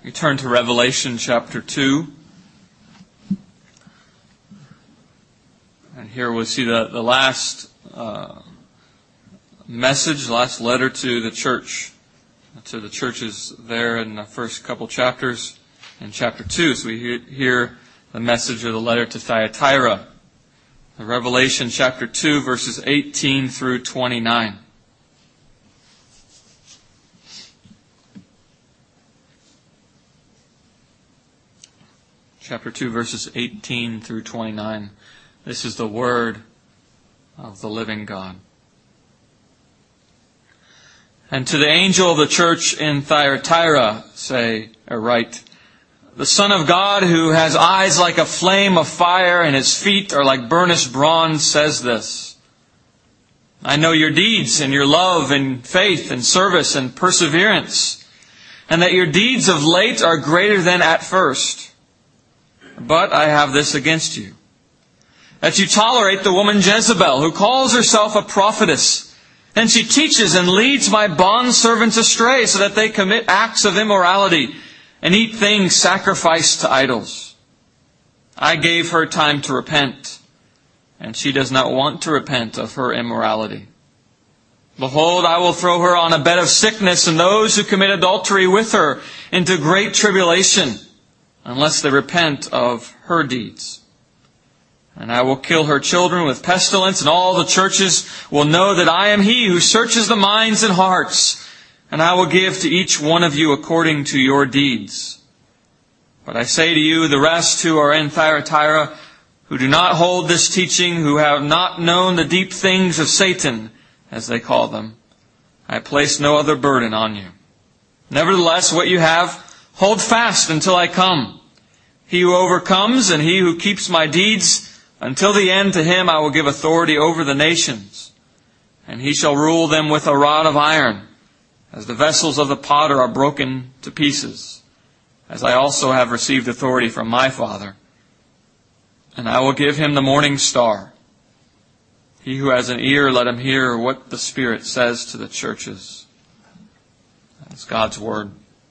We turn to Revelation chapter 2. And here we see the last message, the last letter to the church, to the churches there in the first couple chapters in chapter 2. So we hear the message of the letter to Thyatira. Revelation chapter 2, verses 18 through 29. Chapter 2, verses 18 through 29. This is the word of the living God. And to the angel of the church in Thyatira write, the Son of God, who has eyes like a flame of fire and his feet are like burnished bronze, says this. I know your deeds and your love and faith and service and perseverance, and that your deeds of late are greater than at first. But I have this against you, that you tolerate the woman Jezebel, who calls herself a prophetess, and she teaches and leads my bondservants astray, so that they commit acts of immorality and eat things sacrificed to idols. I gave her time to repent, and she does not want to repent of her immorality. Behold, I will throw her on a bed of sickness, and those who commit adultery with her into great tribulation, unless they repent of her deeds. And I will kill her children with pestilence, and all the churches will know that I am He who searches the minds and hearts, and I will give to each one of you according to your deeds. But I say to you, the rest who are in Thyatira, who do not hold this teaching, who have not known the deep things of Satan, as they call them, I place no other burden on you. Nevertheless, what you have, hold fast until I come. He who overcomes and he who keeps my deeds until the end, to him I will give authority over the nations. And he shall rule them with a rod of iron, as the vessels of the potter are broken to pieces, as I also have received authority from my Father. And I will give him the morning star. He who has an ear, let him hear what the Spirit says to the churches. That's God's Word.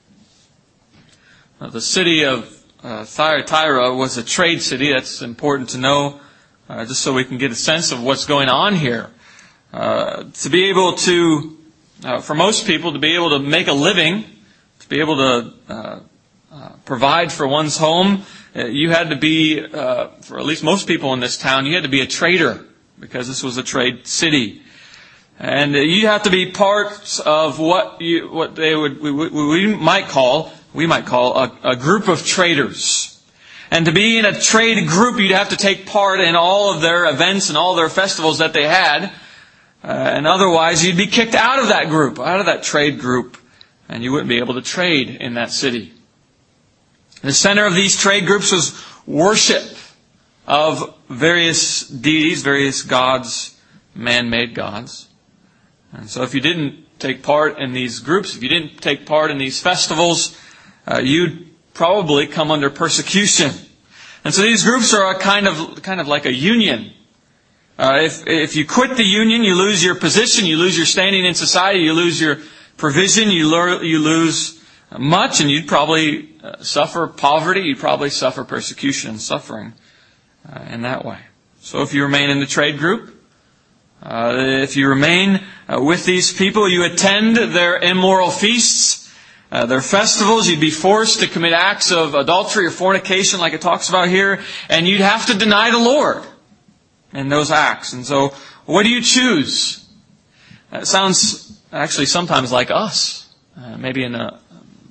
The city of Thyatira was a trade city. That's important to know, just so we can get a sense of what's going on here. To be able to, for most people, to be able to make a living, to be able to provide for one's home, you had to be, for at least most people in this town, you had to be a trader, because this was a trade city. And you have to be part of what we might call a group of traders. And to be in a trade group, you'd have to take part in all of their events and all their festivals that they had. And otherwise, you'd be kicked out of that group, out of that trade group, and you wouldn't be able to trade in that city. The center of these trade groups was worship of various deities, various gods, man-made gods. And so if you didn't take part in these groups, if you didn't take part in these festivals, you'd probably come under persecution. And so these groups are a kind of like a union. If you quit the union, you lose your position, you lose your standing in society, you lose your provision, you lose much, and you'd probably suffer poverty, you'd probably suffer persecution and suffering in that way. So if you remain in the trade group, if you remain with these people, you attend their immoral feasts, their festivals, you'd be forced to commit acts of adultery or fornication like it talks about here, and you'd have to deny the Lord in those acts. And so, what do you choose? It sounds actually sometimes like us, maybe in a,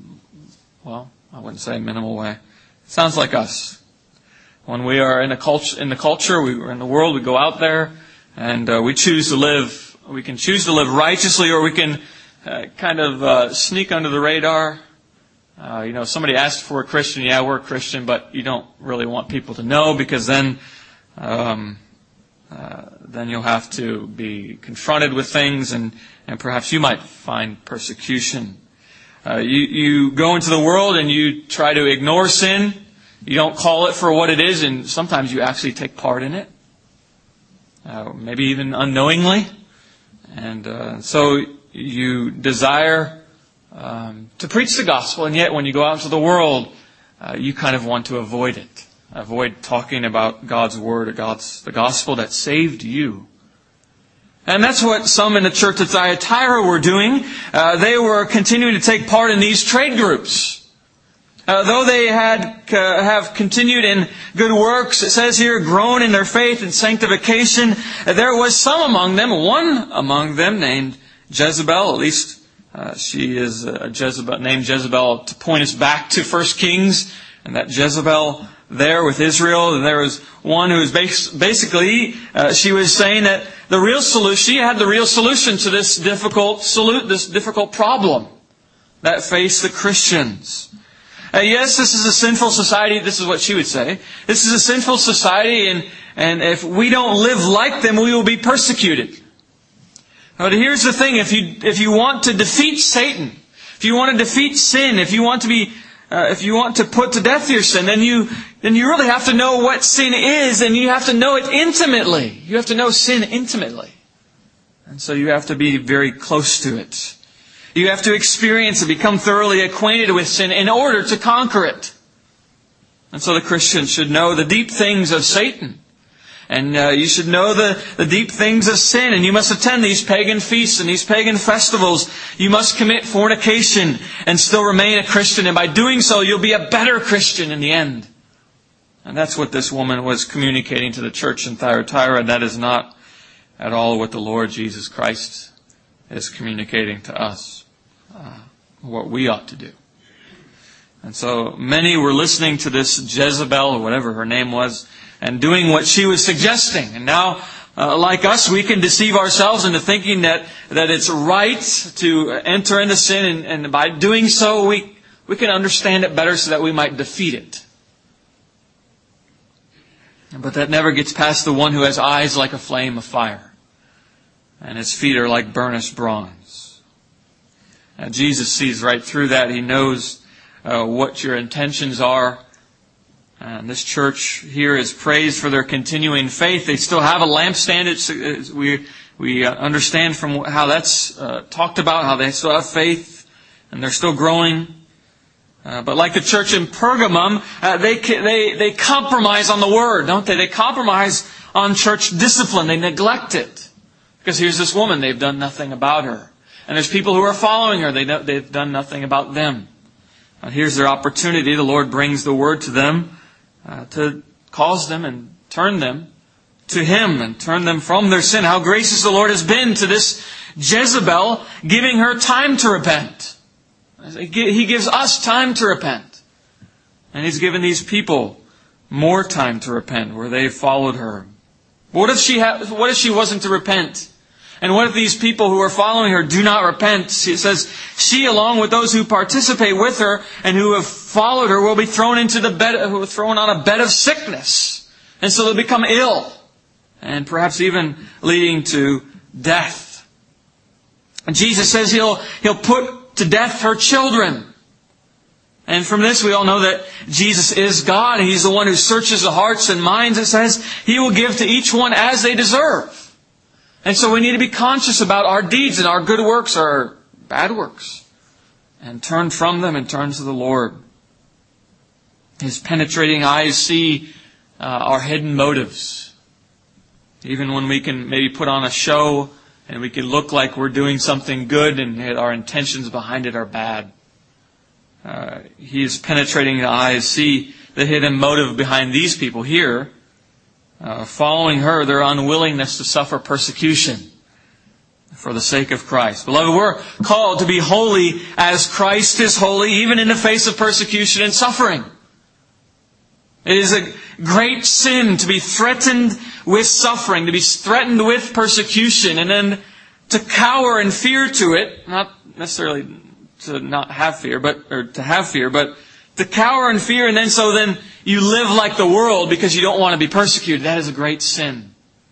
I wouldn't say minimal way. It sounds like us. When we are in the culture, we're in the world, we go out there, and we choose to live. We can choose to live righteously, or we can sneak under the radar. Somebody asks for a Christian. Yeah, we're a Christian, but you don't really want people to know, because then you'll have to be confronted with things, and perhaps you might find persecution. You go into the world and you try to ignore sin. You don't call it for what it is, and sometimes you actually take part in it, maybe even unknowingly. And so you desire to preach the gospel, and yet when you go out into the world, you kind of want to avoid it. Avoid talking about God's Word, the gospel that saved you. And that's what some in the church at Thyatira were doing. They were continuing to take part in these trade groups. Though they have continued in good works, it says here, grown in their faith and sanctification, there was some among them, one among them named Jezebel, at least she is named Jezebel to point us back to 1 Kings, and that Jezebel there with Israel. And there was one who was basically, she was saying that she had the real solution to this difficult problem that faced the Christians. Yes, this is a sinful society. This is what she would say. This is a sinful society, and if we don't live like them, we will be persecuted. But here's the thing: if you want to defeat Satan, if you want to defeat sin, if you want to put to death your sin, then you really have to know what sin is, and you have to know it intimately. You have to know sin intimately, and so you have to be very close to it. You have to experience it, become thoroughly acquainted with sin in order to conquer it. And so the Christian should know the deep things of Satan. And you should know the deep things of sin. And you must attend these pagan feasts and these pagan festivals. You must commit fornication and still remain a Christian. And by doing so, you'll be a better Christian in the end. And that's what this woman was communicating to the church in Thyatira. And that is not at all what the Lord Jesus Christ is communicating to us. What we ought to do. And so many were listening to this Jezebel, or whatever her name was, and doing what she was suggesting. And now, like us, we can deceive ourselves into thinking that it's right to enter into sin, and by doing so, we can understand it better so that we might defeat it. But that never gets past the one who has eyes like a flame of fire, and his feet are like burnished bronze. And Jesus sees right through that. He knows what your intentions are. And this church here is praised for their continuing faith. They still have a lampstand. We understand from how that's talked about, how they still have faith, and they're still growing. But like the church in Pergamum, they compromise on the Word, don't they? They compromise on church discipline. They neglect it. Because here's this woman, they've done nothing about her. And there's people who are following her. They've done nothing about them. Here's their opportunity. The Lord brings the Word to them to cause them and turn them to Him and turn them from their sin. How gracious the Lord has been to this Jezebel, giving her time to repent. He gives us time to repent. And He's given these people more time to repent where they followed her. What if she wasn't to repent? And what if these people who are following her do not repent? It says, she, along with those who participate with her and who have followed her, will be thrown on a bed of sickness. And so they'll become ill. And perhaps even leading to death. And Jesus says He'll put to death her children. And from this we all know that Jesus is God. He's the one who searches the hearts and minds. It says He will give to each one as they deserve. And so we need to be conscious about our deeds and our good works, our bad works, and turn from them and turn to the Lord. His penetrating eyes see our hidden motives. Even when we can maybe put on a show and we can look like we're doing something good and our intentions behind it are bad. His penetrating eyes see the hidden motive behind these people here. Following her, their unwillingness to suffer persecution for the sake of Christ. Beloved, we're called to be holy as Christ is holy, even in the face of persecution and suffering. It is a great sin to be threatened with suffering, to be threatened with persecution, and then to cower in fear to it, not necessarily to not have fear, or to have fear, but to cower in fear, and then you live like the world because you don't want to be persecuted. That is a great sin.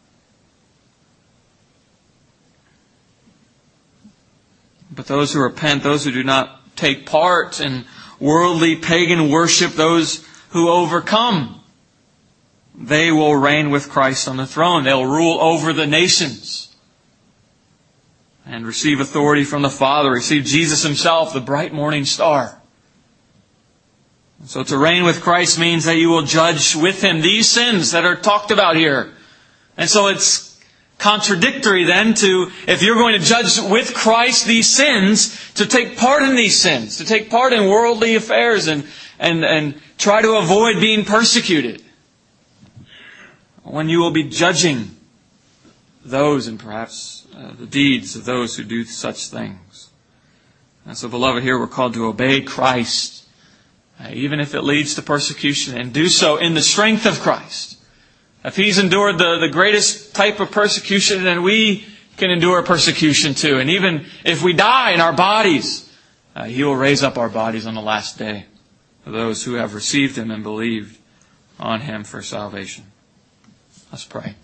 But those who repent, those who do not take part in worldly pagan worship, those who overcome, they will reign with Christ on the throne. They'll rule over the nations. and receive authority from the Father, receive Jesus Himself, the bright morning star. And so to reign with Christ means that you will judge with Him these sins that are talked about here. And so it's contradictory then to, if you're going to judge with Christ these sins, to take part in these sins, to take part in worldly affairs and try to avoid being persecuted, when you will be judging those and perhaps the deeds of those who do such things. And so, beloved, here we're called to obey Christ, even if it leads to persecution, and do so in the strength of Christ. If He's endured the greatest type of persecution, then we can endure persecution too. And even if we die in our bodies, He will raise up our bodies on the last day for those who have received Him and believed on Him for salvation. Let's pray.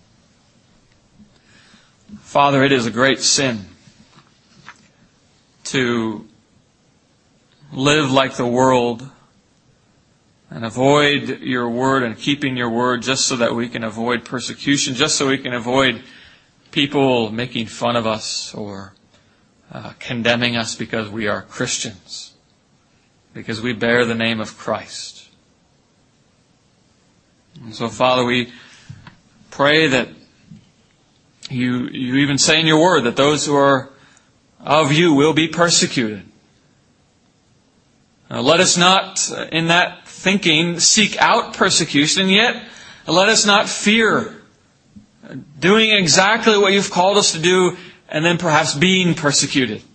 Father, it is a great sin to live like the world and avoid Your Word and keeping Your Word just so that we can avoid persecution, just so we can avoid people making fun of us or condemning us because we are Christians, because we bear the name of Christ. And so, Father, we pray that You even say in Your Word that those who are of You will be persecuted. Let us not, in that thinking, seek out persecution, yet let us not fear doing exactly what You've called us to do and then perhaps being persecuted.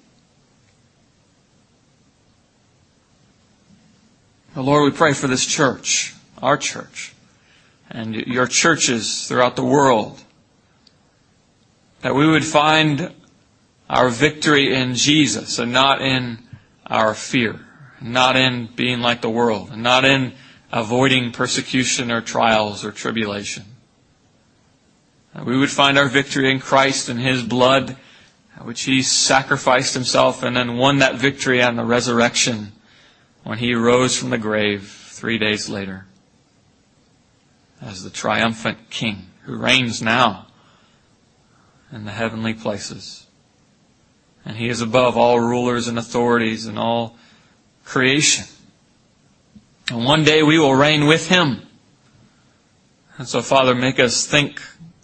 Lord, we pray for this church, our church, and Your churches throughout the world, that we would find our victory in Jesus and not in our fear, not in being like the world, and not in avoiding persecution or trials or tribulation. That we would find our victory in Christ and His blood, which He sacrificed Himself and then won that victory on the resurrection when He rose from the grave 3 days later as the triumphant King who reigns now in the heavenly places. And He is above all rulers and authorities and all creation. And one day we will reign with Him. And so, Father, make us think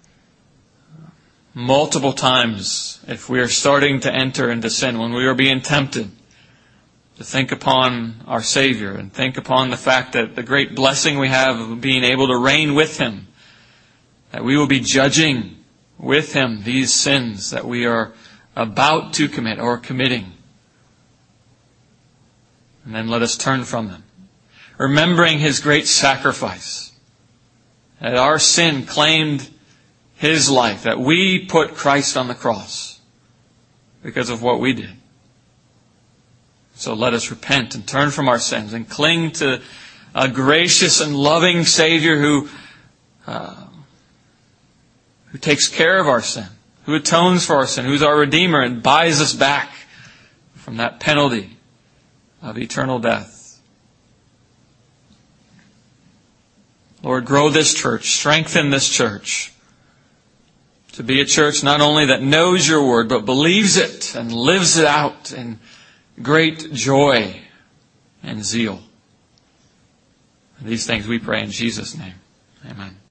multiple times if we are starting to enter into sin, when we are being tempted, to think upon our Savior and think upon the fact that the great blessing we have of being able to reign with Him, that we will be judging with Him these sins that we are about to commit or committing. And then let us turn from them, remembering His great sacrifice, that our sin claimed His life, that we put Christ on the cross because of what we did. So let us repent and turn from our sins and cling to a gracious and loving Savior who takes care of our sin, who atones for our sin, who's our Redeemer and buys us back from that penalty of eternal death. Lord, grow this church, strengthen this church to be a church not only that knows Your Word, but believes it and lives it out in great joy and zeal. These things we pray in Jesus' name. Amen.